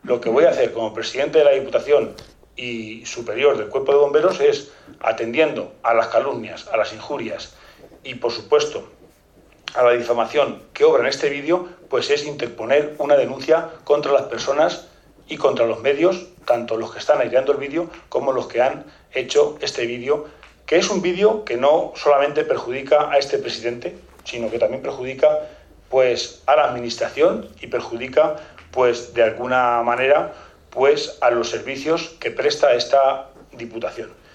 lo que voy a hacer como presidente de la Diputación y superior del Cuerpo de Bomberos es, atendiendo a las calumnias, a las injurias y, por supuesto, a la difamación que obra en este vídeo, pues es interponer una denuncia contra las personas y contra los medios, tanto los que están aireando el vídeo como los que han hecho este vídeo, que es un vídeo que no solamente perjudica a este presidente, sino que también perjudica pues a la administración y perjudica pues de alguna manera pues a los servicios que presta esta Diputación.